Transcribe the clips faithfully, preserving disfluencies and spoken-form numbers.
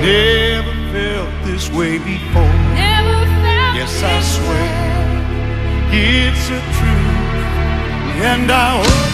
Never felt this way before. Never felt yes, this I swear way. it's a truth, and I hope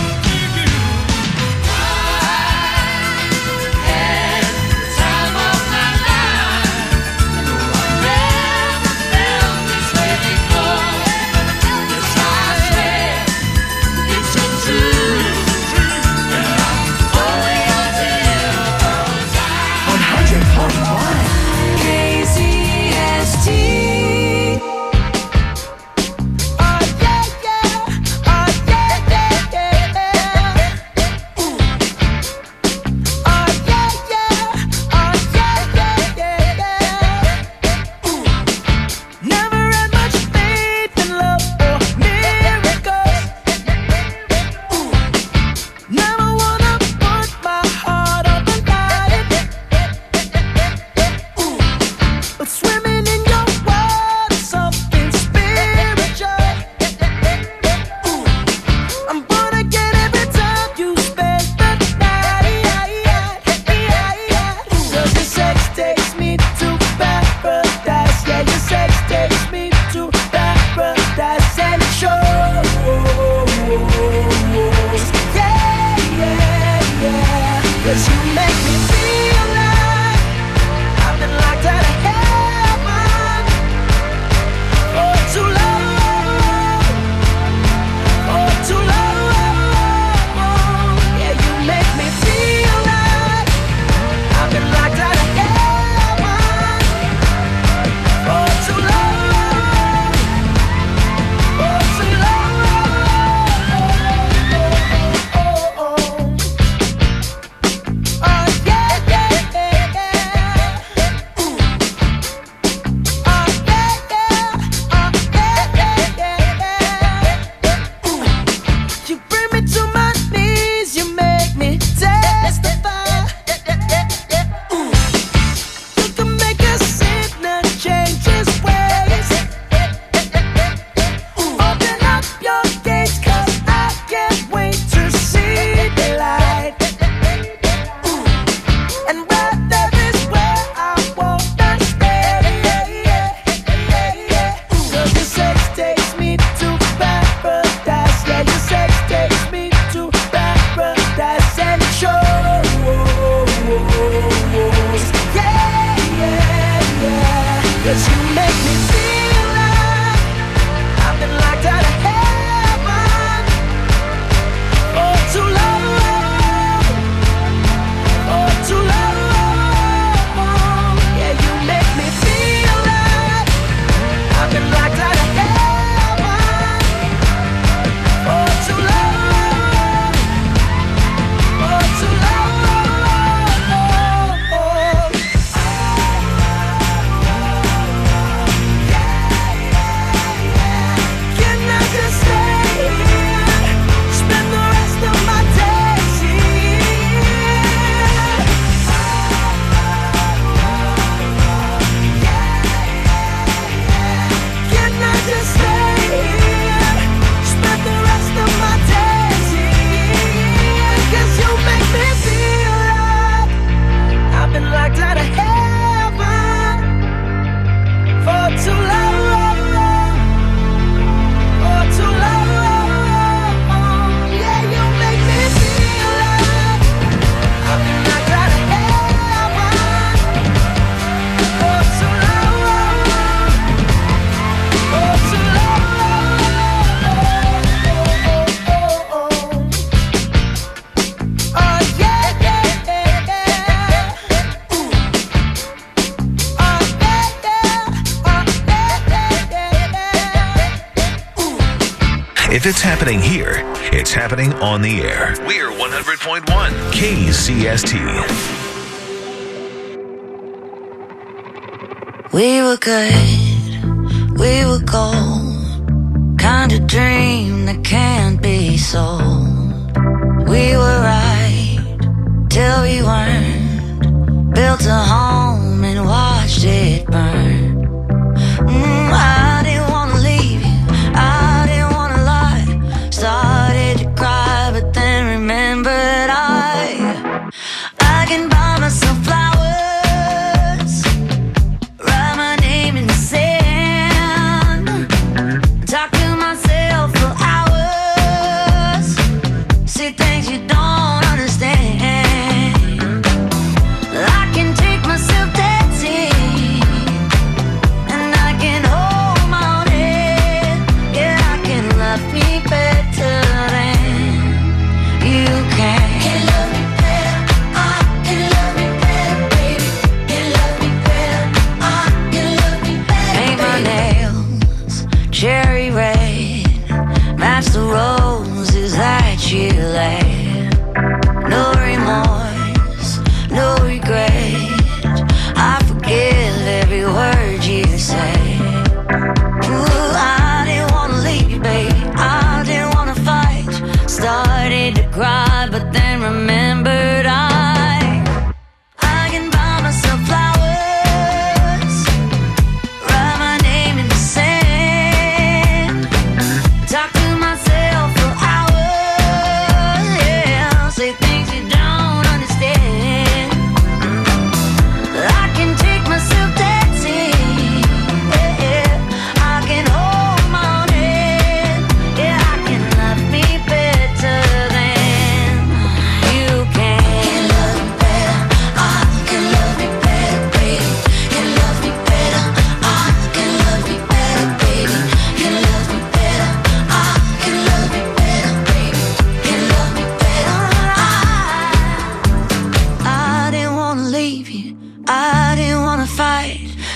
If it's happening here, it's happening on the air. We're one hundred point one K C S T. We were good, we were gold, kind of dream that can't be sold. We were right till we weren't, built a home and watched it burn. Mm, I didn't wanna leave you, I didn't wanna lie. Started to cry, but then remembered I I can buy myself flowers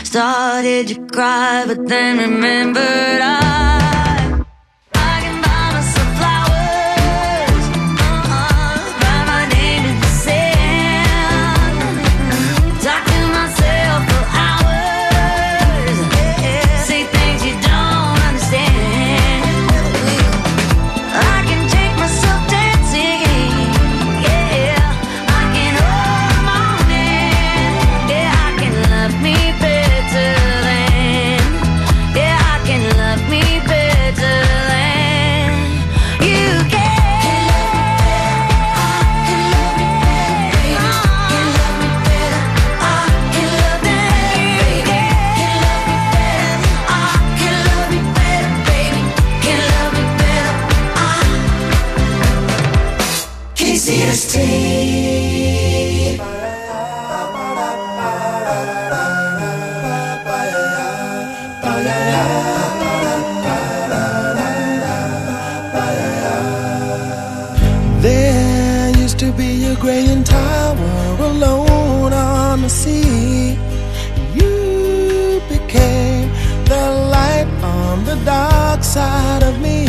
Started to cry, but then remembered I There used to be a graying tower alone on the sea. You became the light on the dark side of me.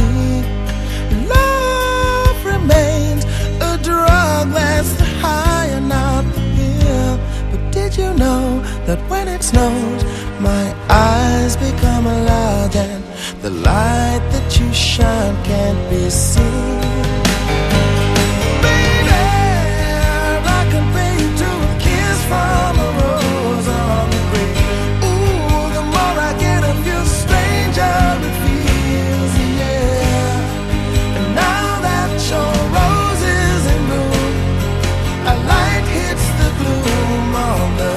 Love remains a drug that's the high and not the pill. But did you know that when it snows, my eyes become large and the light that you shine can't be seen? From a rose on the grave. Ooh, the more I get of you, stranger it feels, yeah. And now that your rose is in bloom, a light hits the gloom on the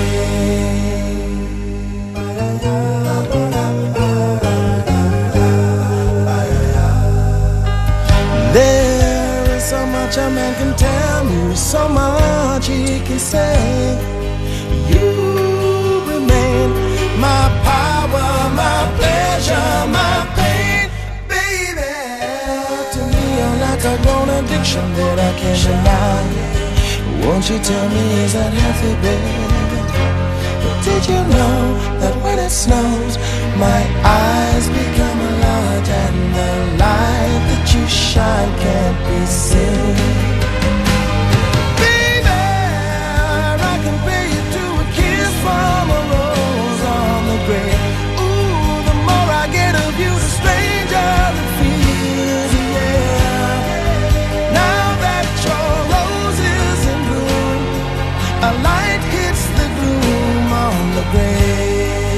grave. There is so much a man can tell me, so much he can say. You remain my power, my pleasure, my pain, baby. To me, you're like a grown addiction that I can't deny. Won't you tell me, is that healthy, baby? But did you know that when it snows, my eyes become large and the light that you shine can't be seen? From a rose on the grave. Ooh, the more I get of you, the stranger it feels, yeah. Now that your rose is in bloom, a light hits the gloom on the grave.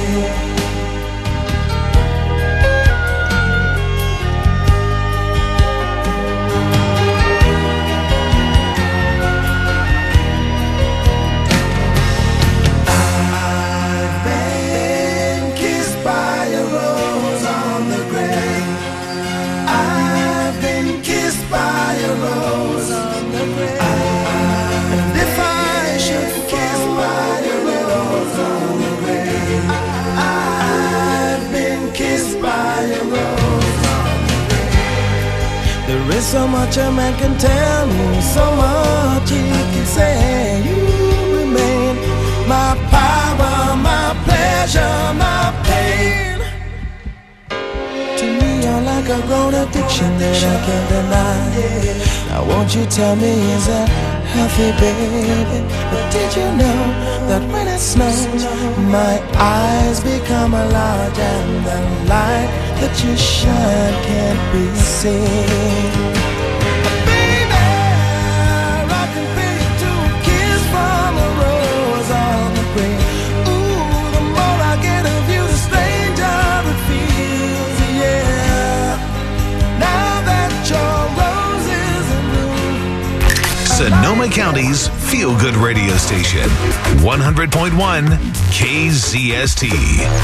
There is so much a man can tell me, so much he can say. You remain my power, my pleasure, my pain. To me, you're like a grown addiction that I can't deny. Now won't you tell me, is that healthy, baby? But did you know that when it snows, my eyes become large and the light that you shine can't be seen? Baby, I can pay you to a kiss from a rose on the grave. Ooh, the more I get of you, the stranger it feels, yeah. Now that your rose is in bloom, Sonoma County's feel-good radio station, one hundred point one K Z S T.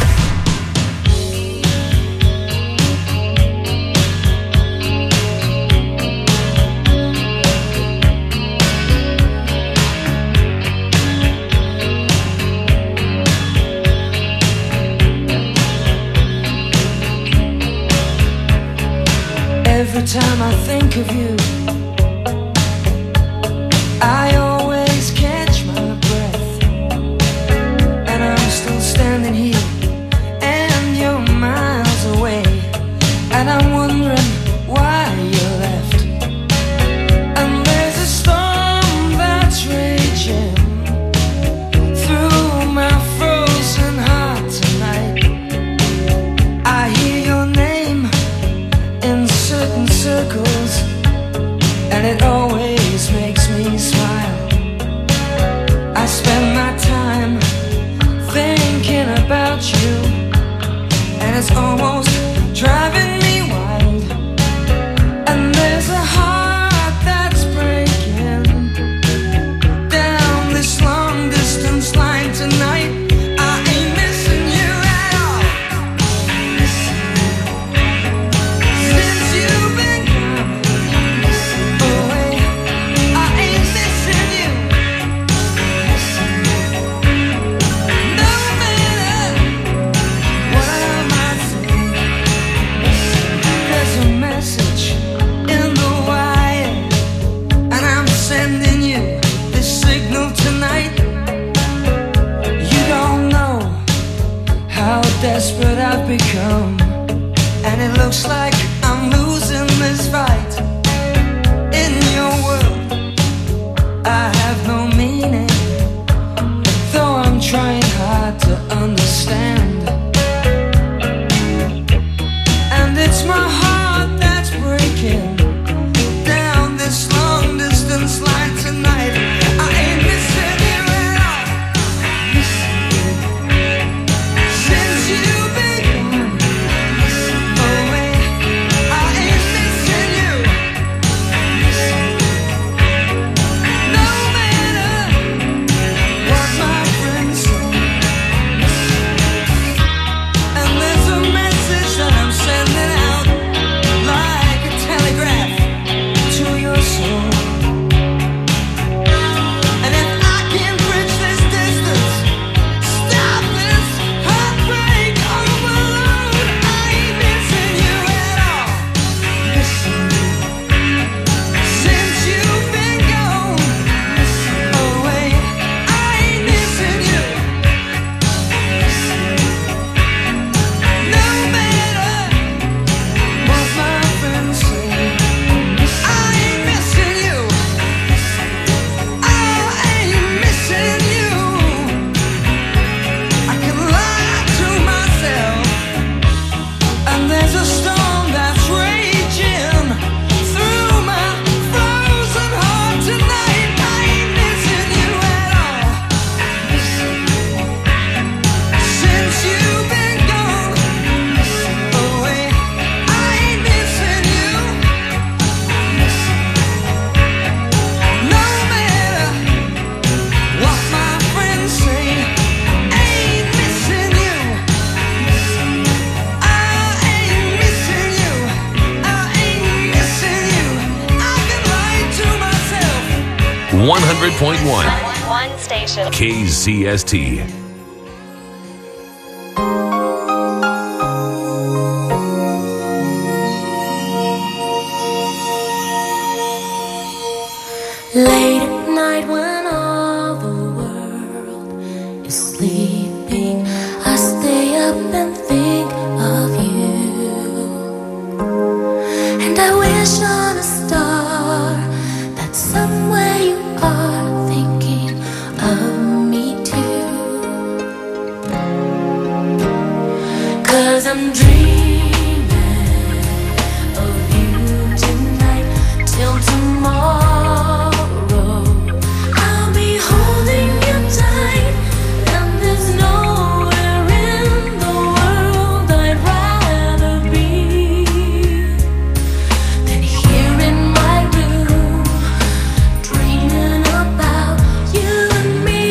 Every time I think of you, I always catch my breath, and I'm still standing about you, and it's almost driving me wild. And there's a heart that's breaking down this long distance line tonight. I ain't missing you at all. Since you've been gone away, I ain't missing you. No matter what I might say, there's a message in the wire, and I'm sending you this signal tonight. You don't know how desperate I've become, and it looks like I'm losing this fight. In your world, I have no meaning, though I'm trying hard to understand. And it's my heart that's breaking down this long distance line tonight. I ain't missing you at all. Since you've been gone away, I ain't missing you. No matter what my friends say. And there's a message that I'm sending out like a telegraph to your soul. And if I can bridge this distance, stop this heartbreak overload, I ain't missing you at all. Since you've been gone away, I ain't missing you. No matter what my friends say, I ain't missing you. I ain't missing you. I can lie to myself, and there's a storm that's raging through my frozen heart tonight. I ain't missing you at all. Since you've been gone away, I ain't missing you. No matter what my friends say, ain't missing you. I ain't missing you. I ain't missing you. I can lie to myself. one hundred point one One station. K Z S T. Late at night when all the world is sleeping, I stay up and think of you. And I wish on a star that somewhere you are thinking of me too. 'Cause I'm dreaming of you tonight till tomorrow. I'll be holding you tight, and there's nowhere in the world I'd rather be than here in my room, dreaming about you and me.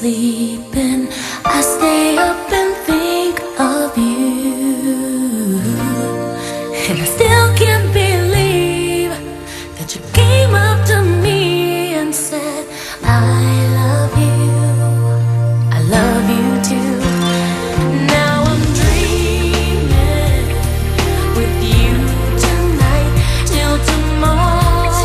sleeping, I stay up and think of you. And I still can't believe that you came up to me and said, I love you, I love you too. Now I'm dreaming with you tonight till tomorrow.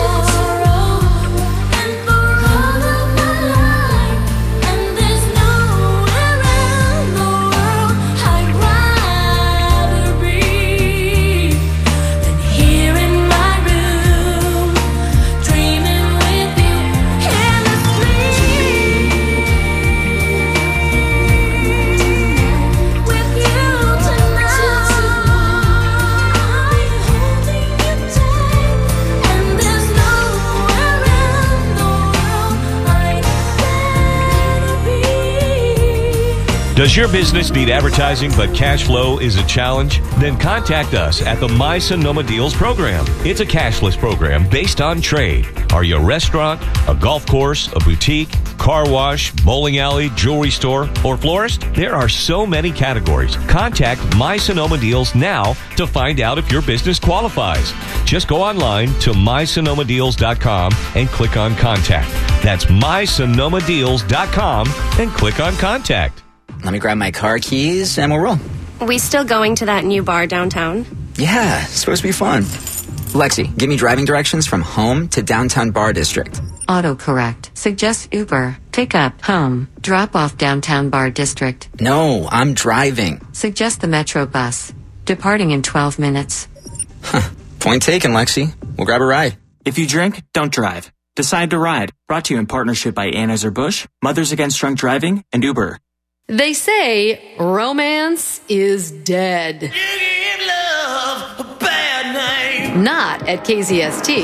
Does your business need advertising but cash flow is a challenge? Then contact us at the My Sonoma Deals program. It's a cashless program based on trade. Are you a restaurant, a golf course, a boutique, car wash, bowling alley, jewelry store, or florist? There are so many categories. Contact My Sonoma Deals now to find out if your business qualifies. Just go online to my sonoma deals dot com and click on Contact. That's my sonoma deals dot com and click on Contact. Let me grab my car keys and we'll roll. We still going to that new bar downtown? Yeah, it's supposed to be fun. Lexi, give me driving directions from home to downtown Bar District. Autocorrect. Suggest Uber. Pick up, home. Drop off downtown Bar District. No, I'm driving. Suggest the Metro bus. Departing in twelve minutes. Huh. Point taken, Lexi. We'll grab a ride. If you drink, don't drive. Decide to ride. Brought to you in partnership by Anheuser-Busch, Mothers Against Drunk Driving, and Uber. They say romance is dead. You give love a bad name. Not at K Z S T.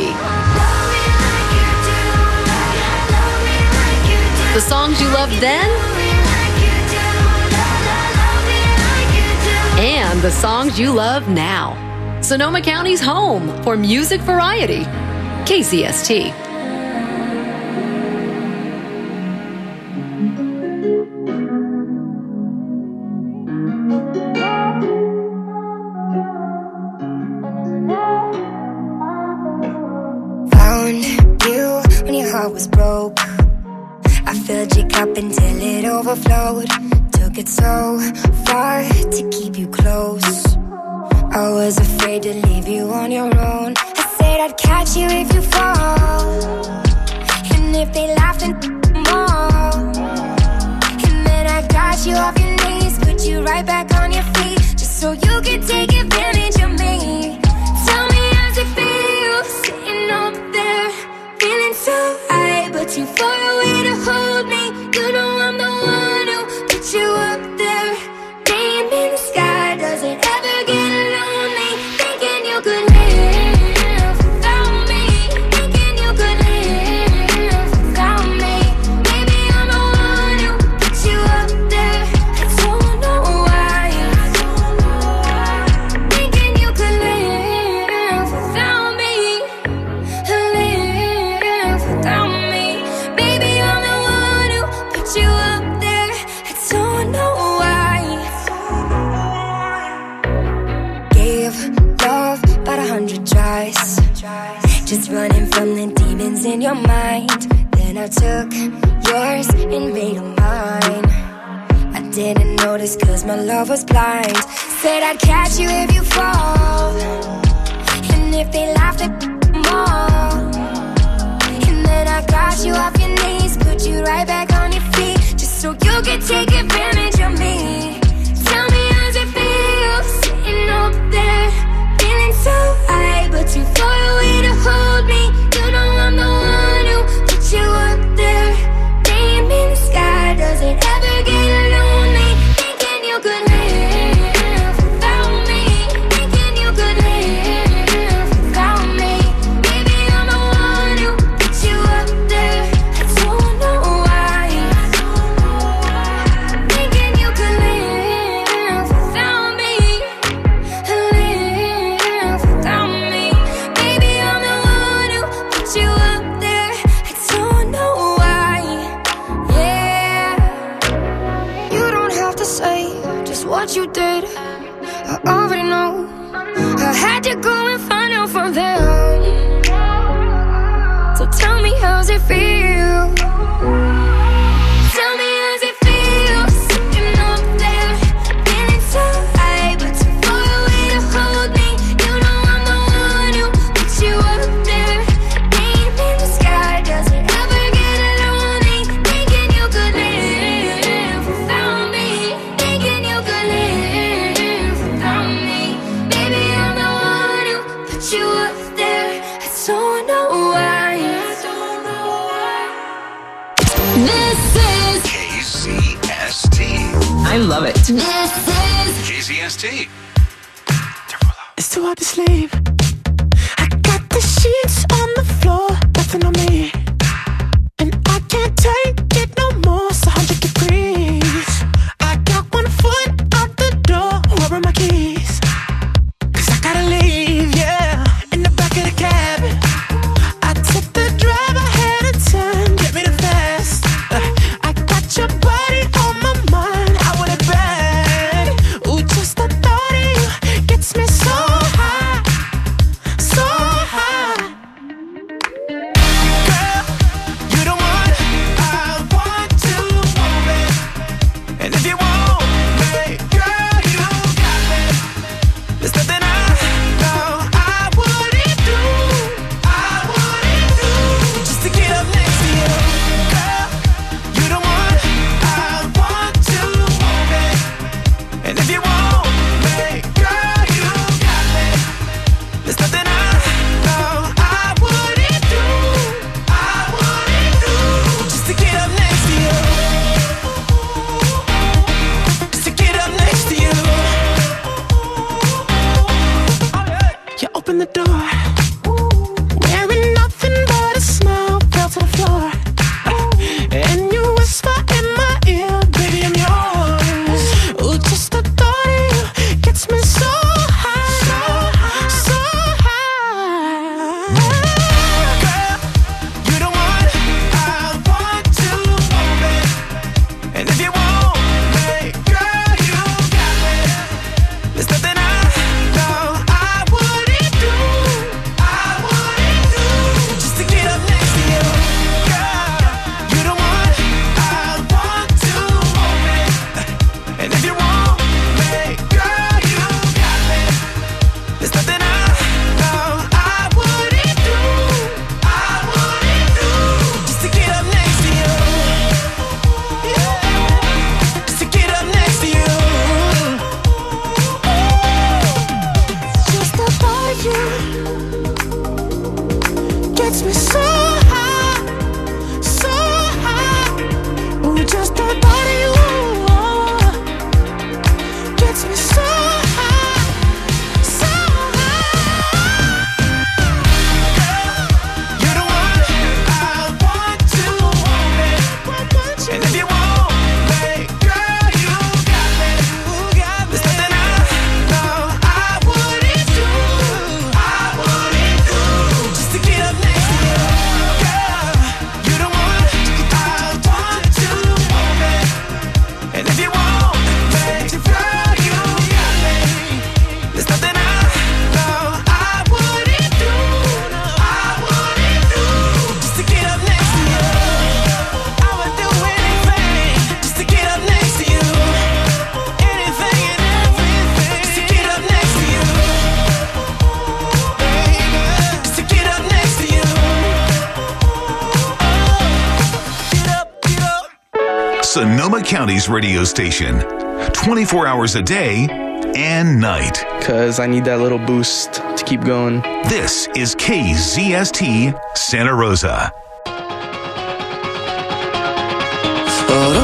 The songs you loved then and the songs you love now. Sonoma County's home for music variety. K Z S T. Was broke. I filled your cup until it overflowed. Took it so far to keep you close. I was afraid to leave you on your own. I said I'd catch you if you fall, and if they laughed and more. And then I got you off your knees, put you right back on your feet, just so you could take advantage of me. Tell me how's it feel sitting up there, feeling so high, but too far away to hold me. You know I'm the one who put you up there. Name in the sky, does it ever get lonely? Thinking you could live without me. Thinking you could live without me. Maybe I'm the one who put you up there. I don't know why. Thinking you could live without me. Live without me. Baby, I'm the one who put you up there. I don't know why. Gave love about a hundred tries, just running from the demons in your mind. Then I took yours and made them mine. I didn't notice cause my love was blind. Said I'd catch you if you fall, and if they laughed at more. And then I got you off your knees, put you right back on your feet, just so you could take advantage of me. Tell me how's it feel sitting up there, feeling so high, but too far away to hold me. You know I'm the one who put you up there. Name in the sky, does it ever get lonely? Thinking you could live without me. Thinking you could live without me. Baby, I'm the one who put you up there. I don't know why. Thinking what you did, I already know. I had to go and find out from them. So tell me, how's it feel? Tell me, how's it feel? Sitting up there, feeling so high, but too far away to hold me. You know I'm the one who put you up there. Name in the sky, does it ever get lonely? Thinking you could live without me. Thinking you could live without me. Baby, I'm the one who put you up there. I don't know why. This is K Z S T. I love it. This is K Z S T. It's too hard to sleep. I got the sheets on the floor, nothing on me. And I can't take it no more, it's one hundred degrees. I got one foot out the door, where are my keys? Cause I gotta leave, yeah, in the back of the cab. I took the drive ahead of time, get me the fast. Uh, I got your body on my mind, I want it bad. Ooh, just the thought of you gets me so high, so high. Girl, you the one I want to move it. And if you want me, girl, you got me. There's nothing I know I wouldn't do, I wouldn't do, just to get up next to you. Girl, you the one I want to move it. And if you want me, girl, you got me. There's nothing I know I wouldn't do, I wouldn't do, just to get up next to you. Just to get up next to you. You open the door, wearing nothing but a smile, fell to the floor. And you whisper in my ear, baby, I'm yours. Ooh, just the thought of you gets me so high, so high. Girl, you the one I want to move it. And if you want me, girl, you got me. There's nothing I know I wouldn't do, I wouldn't do, just to get up next to you. Girl, you the one I want to move it. And if you want me, girl, you got me. There's nothing I know I wouldn't do, I wouldn't do, just to get up next to you. Yeah, just to get up next to you. Just the thought of you gets me so high, so high. Ooh, just the thought of you gets me so high, so high. Girl, you're the one I want to move it. And if you want me, girl, you got me. There's nothing I know I wouldn't do, I wouldn't do, just to get up next to you. Girl, you're the one I want to move it. And if you want me, girl, you got me. There's nothing I know I wouldn't do, I wouldn't do, just to get up next to you. I would do anything just to get up next to you. Anything and everything just to get up next to you. Baby, just to get up next to you. Get up, get up. Sonoma County's radio station. twenty-four hours a day and night. Cause I need that little boost to keep going. This is K Z S T Santa Rosa. But